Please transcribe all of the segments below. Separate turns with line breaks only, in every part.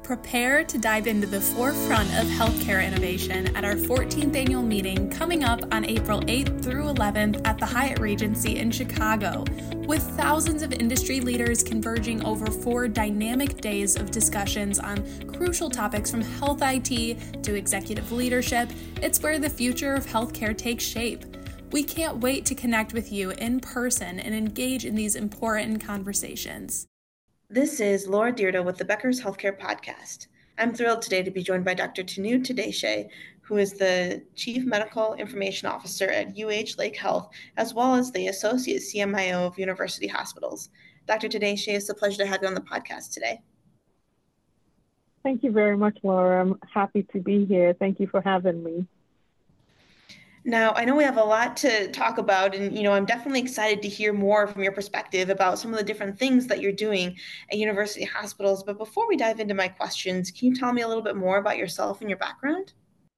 Prepare to dive into the forefront of healthcare innovation at our 14th annual meeting coming up on April 8th through 11th at the Hyatt Regency in Chicago, with thousands of industry leaders converging over 4 dynamic days of discussions on crucial topics from health IT to executive leadership. It's where the future of healthcare takes shape. We can't wait to connect with you in person and engage in these important conversations.
This is Laura Dyrda with the Becker's Healthcare Podcast. I'm thrilled today to be joined by Dr. Tanu Tedeschi, who is the Chief Medical Information Officer at UH Lake Health, as well as the Associate CMIO of University Hospitals. Dr. Tedeschi, it's a pleasure to have you on the podcast today.
Thank you very much, Laura. I'm happy to be here. Thank you for having me.
Now, I know we have a lot to talk about, and I'm definitely excited to hear more from your perspective about some of the different things that you're doing at university hospitals. But before we dive into my questions, can you tell me a little bit more about yourself and your background?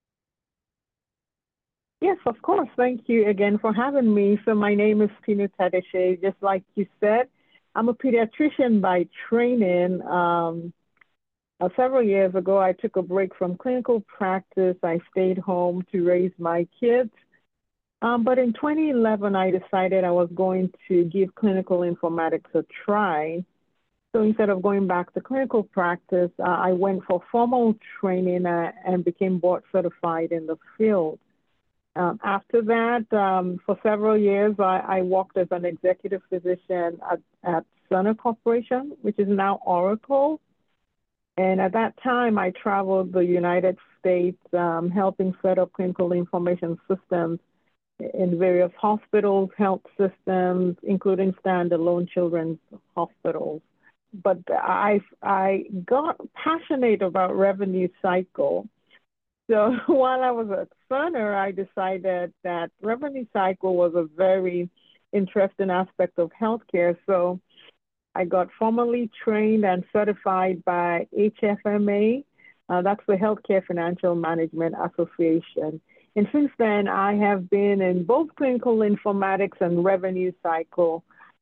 Yes, of course. Thank you again for having me. So my name is Tanu Tedeschi. Just like you said, I'm a pediatrician by training. Several years ago, I took a break from clinical practice. I stayed home to raise my kids. But in 2011, I decided I was going to give clinical informatics a try. So instead of going back to clinical practice, I went for formal training and became board certified in the field. After that, for several years, I worked as an executive physician at Cerner Corporation, which is now Oracle. And at that time, I traveled the United States, helping set up clinical information systems in various hospitals, health systems, including standalone children's hospitals. But I got passionate about revenue cycle. So while I was at Cerner, I decided that revenue cycle was a very interesting aspect of healthcare. So I got formally trained and certified by HFMA. That's the Healthcare Financial Management Association. And since then, I have been in both clinical informatics and revenue cycle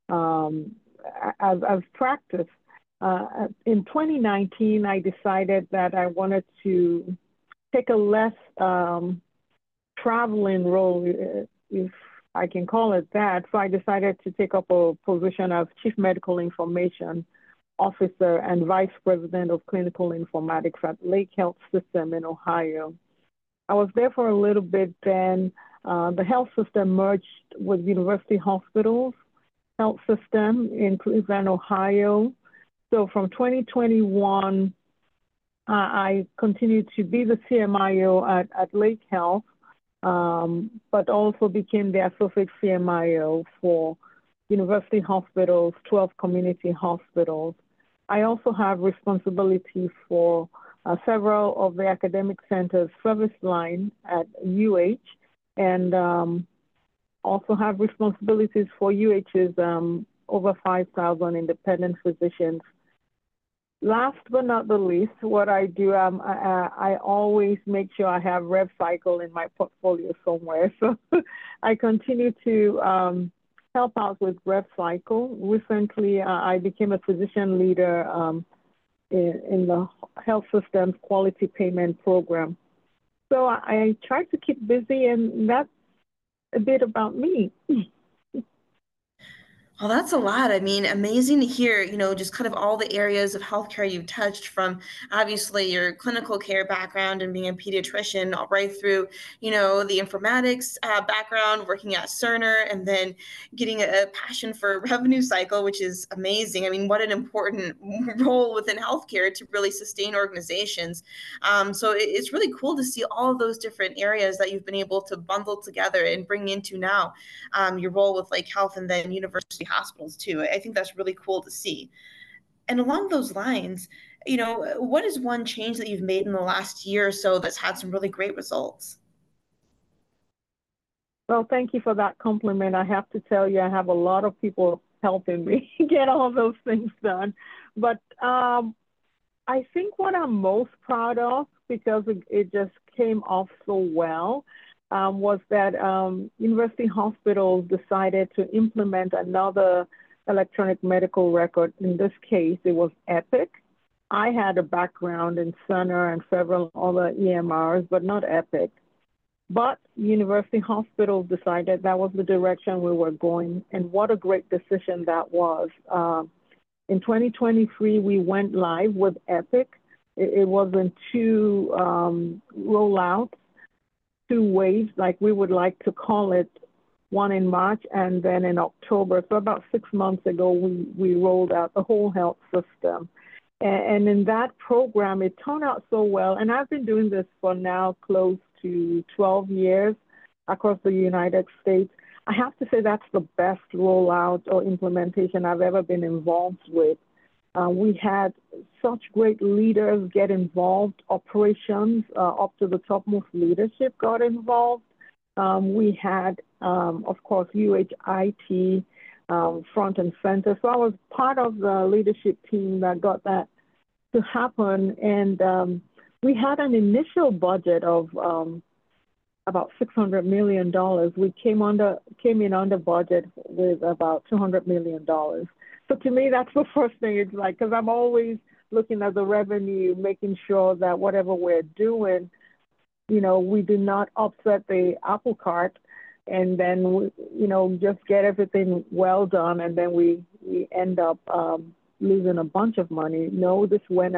as practice. In 2019, I decided that I wanted to take a less traveling role, if I can call it that. So I decided to take up a position as Chief Medical Information Officer and Vice President of Clinical Informatics at Lake Health System in Ohio. I was there for a little bit, then the health system merged with University Hospitals Health System in Cleveland, Ohio. So from 2021, I continued to be the CMIO at Lake Health, but also became the Associate CMIO for University Hospitals, 12 community hospitals. I also have responsibility for several of the academic centers service line at UH, and also have responsibilities for UH's over 5,000 independent physicians. Last but not the least, what I do, I always make sure I have rev cycle in my portfolio somewhere. So I continue to help out with rev cycle. Recently, I became a physician leader in the health system's quality payment program. So I try to keep busy, and that's a bit about me.
Well, that's a lot. I mean, amazing to hear, just kind of all the areas of healthcare you've touched, from obviously your clinical care background and being a pediatrician, all right through, the informatics background, working at Cerner, and then getting a passion for revenue cycle, which is amazing. I mean, what an important role within healthcare to really sustain organizations. So it's really cool to see all of those different areas that you've been able to bundle together and bring into now your role with Lake Health and then University Hospitals too. I think that's really cool to see. And along those lines, what is one change that you've made in the last year or so that's had some really great results?
Well, thank you for that compliment. I have to tell you, I have a lot of people helping me get all those things done. But I think what I'm most proud of, because it just came off so well, was that University Hospitals decided to implement another electronic medical record. In this case, it was Epic. I had a background in Cerner and several other EMRs, but not Epic. But University Hospital decided that was the direction we were going, and what a great decision that was. In 2023, we went live with Epic. It was in two rollouts, two waves, like we would like to call it, one in March and then in October. So about 6 months ago, we rolled out the whole health system. And in that program, it turned out so well. And I've been doing this for now close to 12 years across the United States. I have to say that's the best rollout or implementation I've ever been involved with. We had such great leaders get involved, operations up to the topmost leadership got involved. We had, of course, UHIT front and center. So I was part of the leadership team that got that to happen. And we had an initial budget of about $600 million. We came in under budget with about $200 million. So to me, that's the first thing. It's like, because I'm always looking at the revenue, making sure that whatever we're doing, we do not upset the apple cart and then, just get everything well done. And then we end up losing a bunch of money. No, this went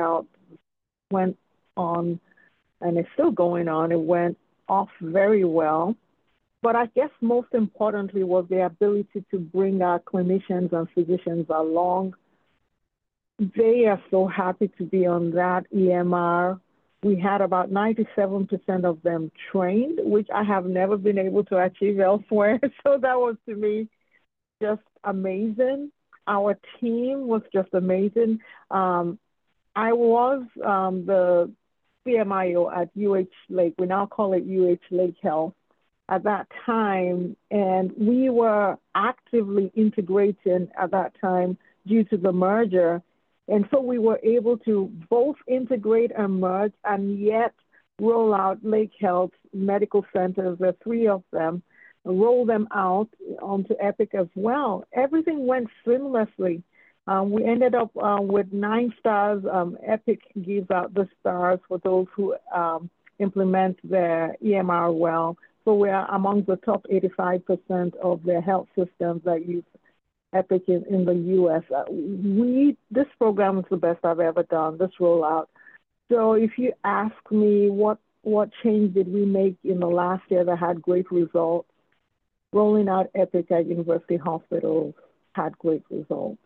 on, and it's still going on. It went off very well. But I guess most importantly was the ability to bring our clinicians and physicians along. They are so happy to be on that EMR. We had about 97% of them trained, which I have never been able to achieve elsewhere. So that was, to me, just amazing. Our team was just amazing. I was the CMIO at UH Lake. We now call it UH Lake Health at that time, and we were actively integrating at that time due to the merger. And so we were able to both integrate and merge and yet roll out Lake Health medical centers, there are 3 of them, roll them out onto Epic as well. Everything went seamlessly. We ended up with 9 stars. Epic gives out the stars for those who implement their EMR well. So we are among the top 85% of the health systems that use Epic in the U.S. This program is the best I've ever done, this rollout. So if you ask me what change did we make in the last year that had great results, rolling out Epic at University Hospitals had great results.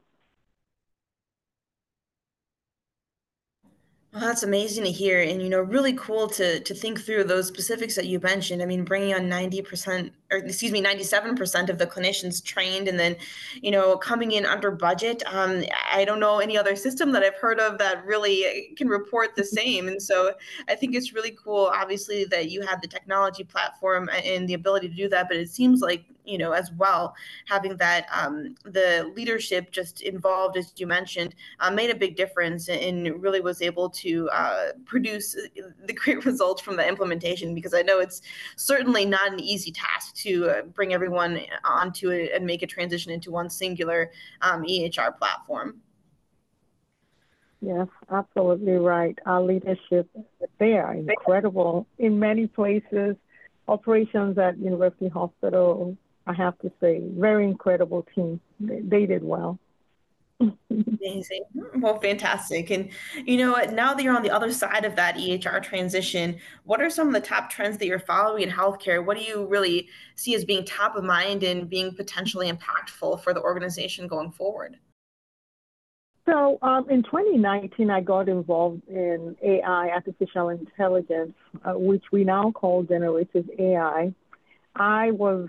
Well, that's amazing to hear, and really cool to think through those specifics that you mentioned. I mean, bringing on 97% of the clinicians trained, and then, coming in under budget. I don't know any other system that I've heard of that really can report the same. And so I think it's really cool, obviously, that you have the technology platform and the ability to do that. But it seems like, as well, having that the leadership just involved, as you mentioned, made a big difference and really was able to produce the great results from the implementation, because I know it's certainly not an easy task to bring everyone onto it and make a transition into one singular EHR platform.
Yes, absolutely right. Our leadership, they are incredible in many places. Operations at University Hospital, I have to say, very incredible team. They did well.
Amazing. Well, fantastic. And now that you're on the other side of that EHR transition, what are some of the top trends that you're following in healthcare? What do you really see as being top of mind and being potentially impactful for the organization going forward?
So in 2019, I got involved in AI, artificial intelligence, which we now call generative AI. I was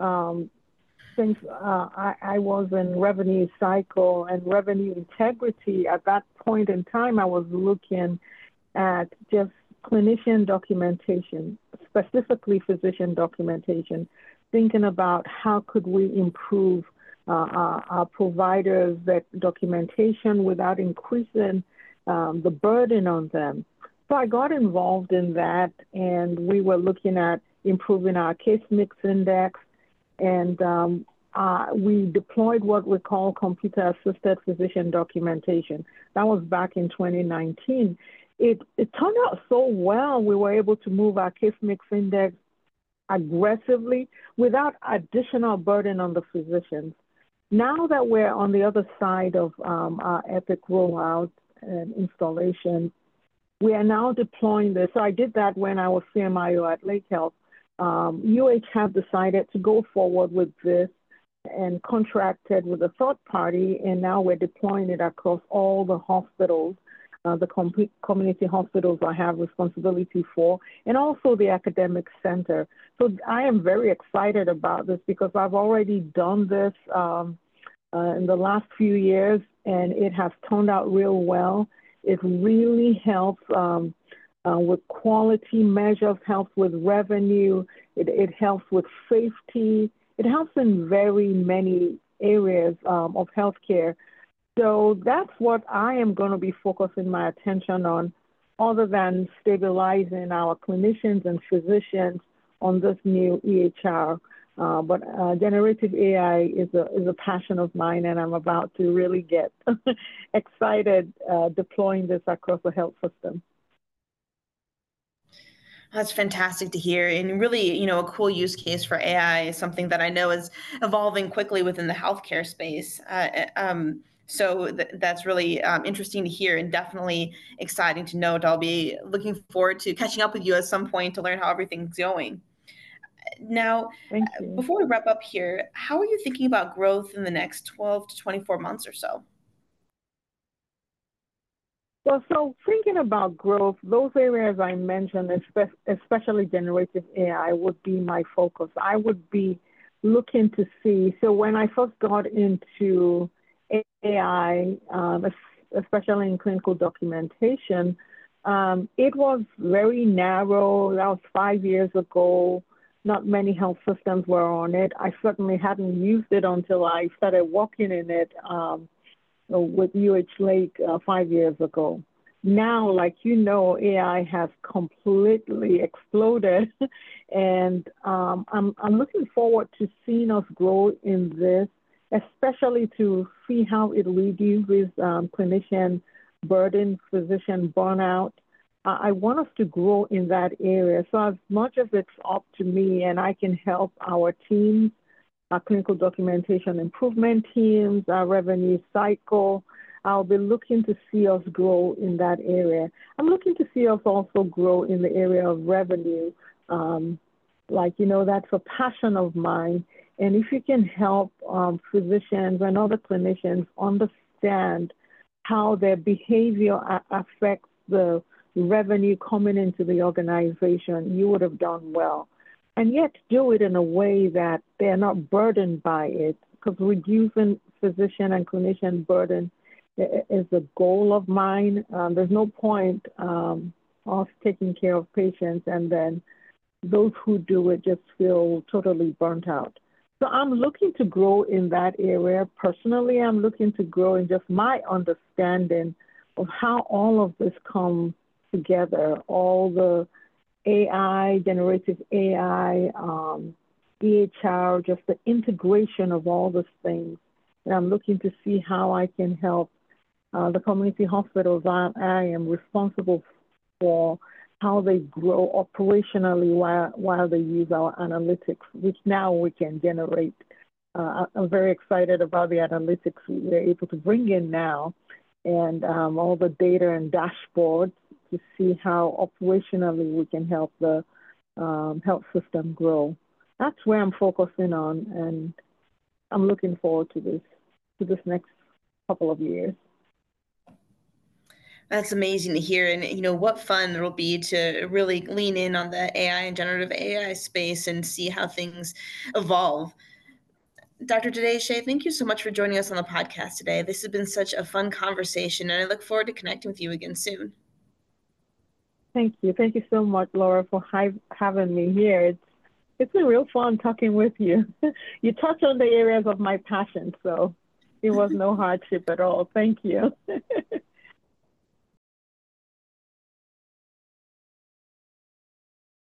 I was in revenue cycle and revenue integrity. At that point in time, I was looking at just clinician documentation, specifically physician documentation, thinking about how could we improve our providers' that documentation without increasing the burden on them. So I got involved in that, and we were looking at improving our case mix index. And we deployed what we call computer-assisted physician documentation. That was back in 2019. It turned out so well. We were able to move our case mix index aggressively without additional burden on the physicians. Now that we're on the other side of our Epic rollout and installation, we are now deploying this. So I did that when I was CMIO at Lake Health. UH have decided to go forward with this and contracted with a third party, and now we're deploying it across all the hospitals, the community hospitals I have responsibility for, and also the academic center. So I am very excited about this because I've already done this in the last few years, and it has turned out real well. It really helps with quality measures, helps with revenue, it helps with safety. It helps in very many areas of healthcare. So that's what I am going to be focusing my attention on, other than stabilizing our clinicians and physicians on this new EHR. But generative AI is a passion of mine, and I'm about to really get excited deploying this across the health system.
That's fantastic to hear, and really, a cool use case for AI is something that I know is evolving quickly within the healthcare space. So that's really interesting to hear, and definitely exciting to note. I'll be looking forward to catching up with you at some point to learn how everything's going. Now, before we wrap up here, how are you thinking about growth in the next 12 to 24 months or so?
Well, so thinking about growth, those areas I mentioned, especially generative AI, would be my focus. I would be looking to see, so when I first got into AI, especially in clinical documentation, it was very narrow. That was 5 years ago. Not many health systems were on it. I certainly hadn't used it until I started working in it with UH Lake 5 years ago. Now, like AI has completely exploded, and I'm looking forward to seeing us grow in this, especially to see how it reduces clinician burden, physician burnout. I want us to grow in that area. So as much as it's up to me and I can help our teams, our clinical documentation improvement teams, our revenue cycle, I'll be looking to see us grow in that area. I'm looking to see us also grow in the area of revenue. That's a passion of mine. And if you can help physicians and other clinicians understand how their behavior affects the revenue coming into the organization, you would have done well. And yet do it in a way that they're not burdened by it, because reducing physician and clinician burden is a goal of mine. There's no point us taking care of patients and then those who do it just feel totally burnt out. So I'm looking to grow in that area. Personally, I'm looking to grow in just my understanding of how all of this comes together, all the AI, generative AI, EHR, just the integration of all these things. And I'm looking to see how I can help the community hospitals I am responsible for, how they grow operationally while they use our analytics, which now we can generate. I'm very excited about the analytics we're able to bring in now, and all the data and dashboards to see how operationally we can help the health system grow. That's where I'm focusing on, and I'm looking forward to this next couple of years.
That's amazing to hear. And, what fun it'll be to really lean in on the AI and generative AI space and see how things evolve. Dr. Tadeshe, thank you so much for joining us on the podcast today. This has been such a fun conversation, and I look forward to connecting with you again soon.
Thank you. Thank you so much, Laura, for having me here. It's been real fun talking with you. You touch on the areas of my passion, so it was no hardship at all. Thank you.